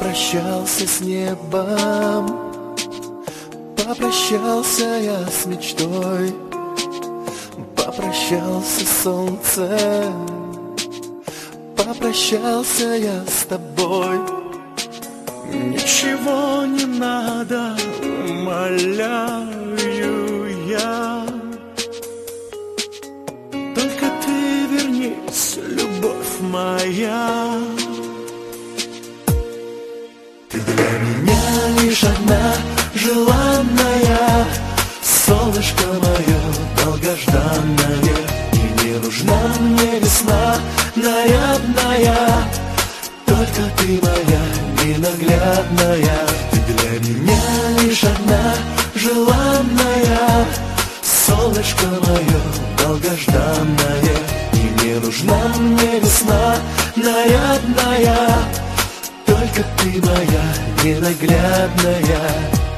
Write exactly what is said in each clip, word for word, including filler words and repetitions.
Попрощался с небом, попрощался я с мечтой, попрощался с солнцем, попрощался я с тобой. Ничего не надо, умоляю я, только ты вернись, любовь моя. Ты для меня лишь одна желанная, солнышко мое долгожданное. И не нужна мне весна нарядная, только ты моя ненаглядная. Ты для меня лишь одна желанная, солнышко мое долгожданное. И не нужна мне весна нарядная, только ты моя ненаглядная.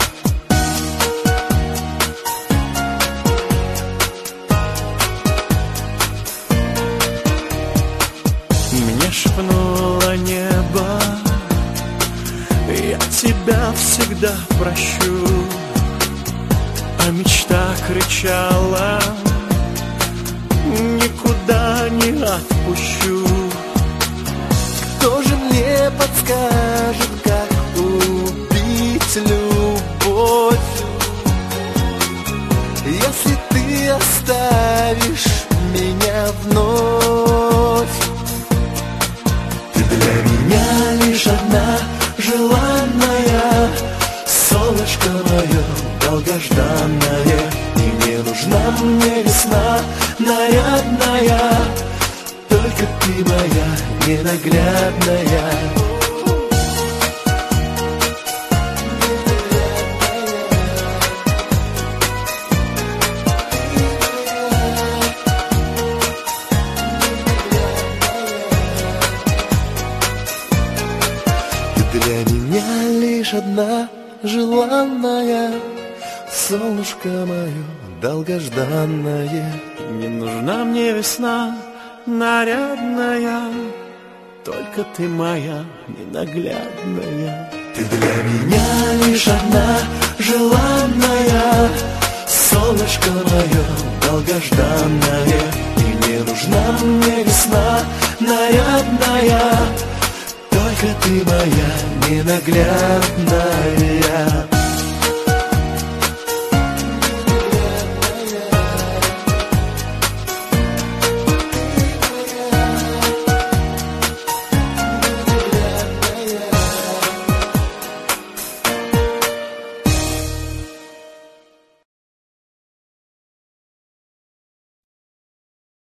Мне шепнуло небо, я тебя всегда прощу, а мечта кричала, никуда не отпущу. Кто же мне подскажет, как убить любовь, если ты оставишь меня вновь? Ты для меня лишь одна желанная, солнышко мое долгожданное. И не нужна мне весна нарядная, только ты моя ненаглядная. Ты для меня лишь одна желанная, солнышко мое долгожданное. Не нужна мне весна нарядная, только ты моя ненаглядная. Ты для меня лишь одна желанная, солнышко мое долгожданное. И не нужна мне весна нарядная, только ты моя ненаглядная.